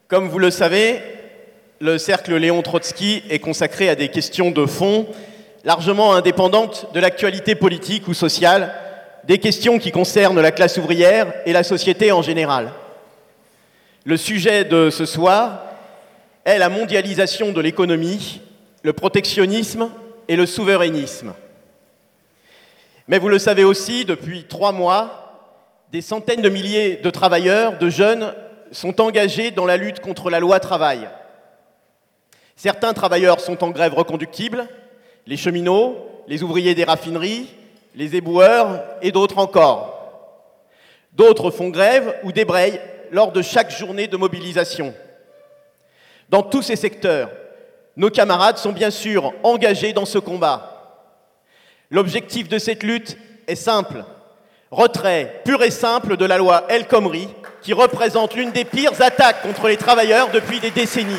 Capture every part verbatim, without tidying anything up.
Comme vous le savez, le cercle Léon Trotsky est consacré à des questions de fond, largement indépendantes de l'actualité politique ou sociale, des questions qui concernent la classe ouvrière et la société en général. Le sujet de ce soir est la mondialisation de l'économie, le protectionnisme et le souverainisme. Mais vous le savez aussi, depuis trois mois, des centaines de milliers de travailleurs, de jeunes, sont engagés dans la lutte contre la loi travail. Certains travailleurs sont en grève reconductible, les cheminots, les ouvriers des raffineries, les éboueurs et d'autres encore. D'autres font grève ou débrayent lors de chaque journée de mobilisation. Dans tous ces secteurs, nos camarades sont bien sûr engagés dans ce combat. L'objectif de cette lutte est simple. Retrait pur et simple de la loi El Khomri, qui représente l'une des pires attaques contre les travailleurs depuis des décennies.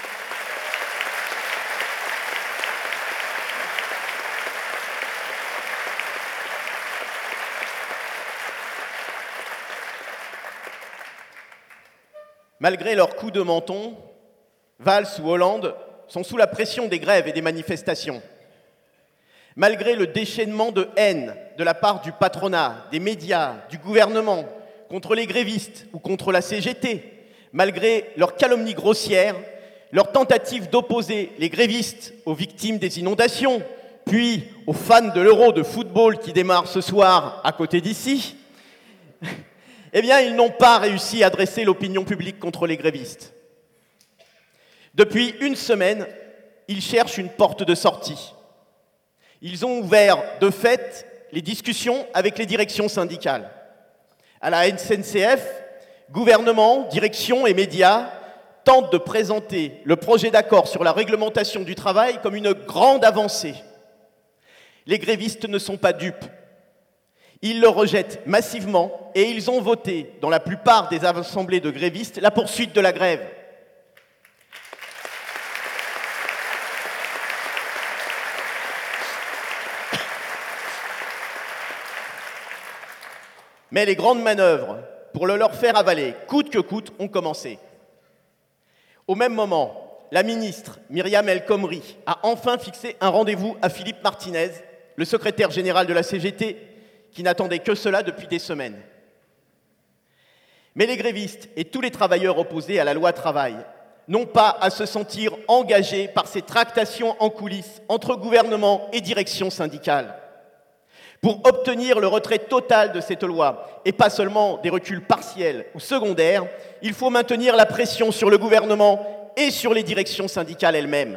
Malgré leurs coups de menton, Valls ou Hollande sont sous la pression des grèves et des manifestations. Malgré le déchaînement de haine de la part du patronat, des médias, du gouvernement, contre les grévistes ou contre la C G T, malgré leurs calomnies grossières, leurs tentatives d'opposer les grévistes aux victimes des inondations, puis aux fans de l'Euro de football qui démarre ce soir à côté d'ici, eh bien, ils n'ont pas réussi à dresser l'opinion publique contre les grévistes. Depuis une semaine, ils cherchent une porte de sortie. Ils ont ouvert, de fait, les discussions avec les directions syndicales. À la S N C F, gouvernement, direction et médias tentent de présenter le projet d'accord sur la réglementation du travail comme une grande avancée. Les grévistes ne sont pas dupes. Ils le rejettent massivement et ils ont voté, dans la plupart des assemblées de grévistes, la poursuite de la grève. Mais les grandes manœuvres, pour le leur faire avaler, coûte que coûte, ont commencé. Au même moment, la ministre Myriam El Khomri a enfin fixé un rendez-vous à Philippe Martinez, le secrétaire général de la C G T, qui n'attendait que cela depuis des semaines. Mais les grévistes et tous les travailleurs opposés à la loi travail n'ont pas à se sentir engagés par ces tractations en coulisses entre gouvernement et direction syndicale. Pour obtenir le retrait total de cette loi, et pas seulement des reculs partiels ou secondaires, il faut maintenir la pression sur le gouvernement et sur les directions syndicales elles-mêmes.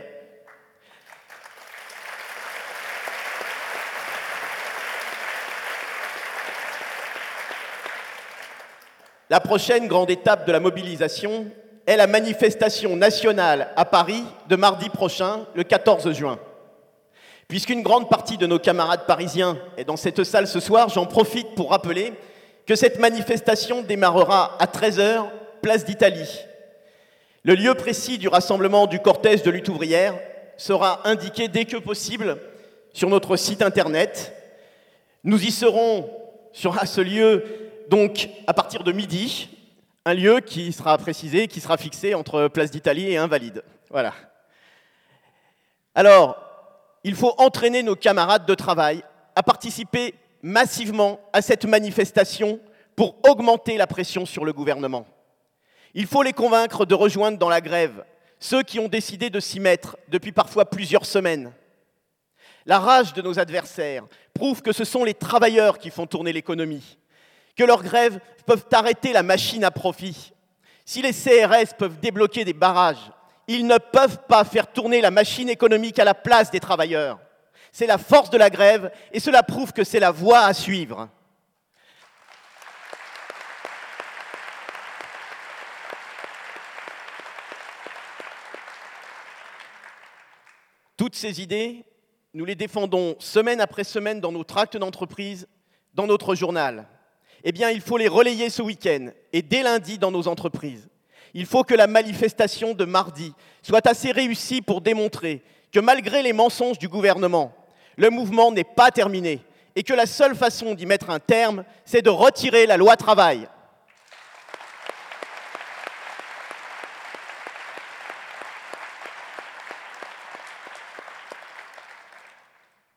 La prochaine grande étape de la mobilisation est la manifestation nationale à Paris de mardi prochain, le quatorze juin. Puisqu'une grande partie de nos camarades parisiens est dans cette salle ce soir, j'en profite pour rappeler que cette manifestation démarrera à treize heures, place d'Italie. Le lieu précis du rassemblement du cortège de lutte ouvrière sera indiqué dès que possible sur notre site internet. Nous y serons sur à ce lieu donc à partir de midi, un lieu qui sera précisé, qui sera fixé entre place d'Italie et Invalides. Voilà. Alors, il faut entraîner nos camarades de travail à participer massivement à cette manifestation pour augmenter la pression sur le gouvernement. Il faut les convaincre de rejoindre dans la grève ceux qui ont décidé de s'y mettre depuis parfois plusieurs semaines. La rage de nos adversaires prouve que ce sont les travailleurs qui font tourner l'économie, que leurs grèves peuvent arrêter la machine à profit. Si les C R S peuvent débloquer des barrages, ils ne peuvent pas faire tourner la machine économique à la place des travailleurs. C'est la force de la grève et cela prouve que c'est la voie à suivre. Toutes ces idées, nous les défendons semaine après semaine dans nos tracts d'entreprise, dans notre journal. Eh bien, il faut les relayer ce week-end et dès lundi dans nos entreprises. Il faut que la manifestation de mardi soit assez réussie pour démontrer que malgré les mensonges du gouvernement, le mouvement n'est pas terminé et que la seule façon d'y mettre un terme, c'est de retirer la loi travail.